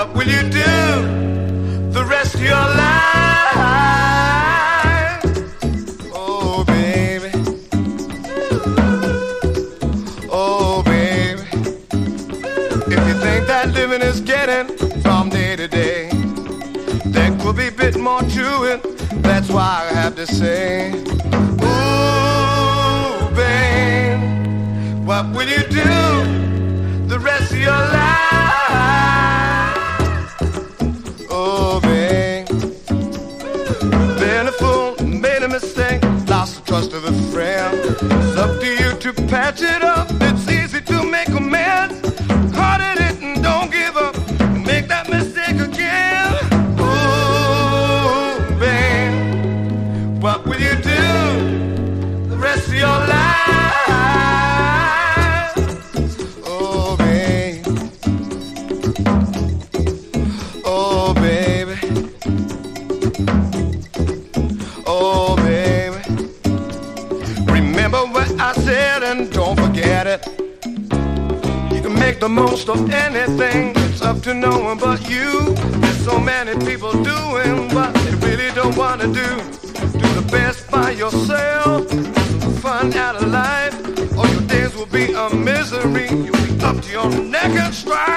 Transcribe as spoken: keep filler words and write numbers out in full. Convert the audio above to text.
What will you do the rest of your life? Oh, baby. Oh, baby. If you think that living is getting from day to day, there could be a bit more to it. That's why I have to say, ooh, babe, what will you do the rest of your life? Oh, babe, been a fool, made a mistake, lost the trust of a friend. It's up to you to patch it up. It's easy to make amends. Hard at it and don't give up. Make that mistake again. Ooh, babe, what will you do the rest of your life? Oh, babe. Oh, baby. Oh, baby. Remember what I said and don't forget it. You can make the most of anything. It's up to no one but you. There's so many people doing what they really don't want to do. Do the best by yourself. The fun out of life, or your days will be a misery. You'll be up to your neck and stripe.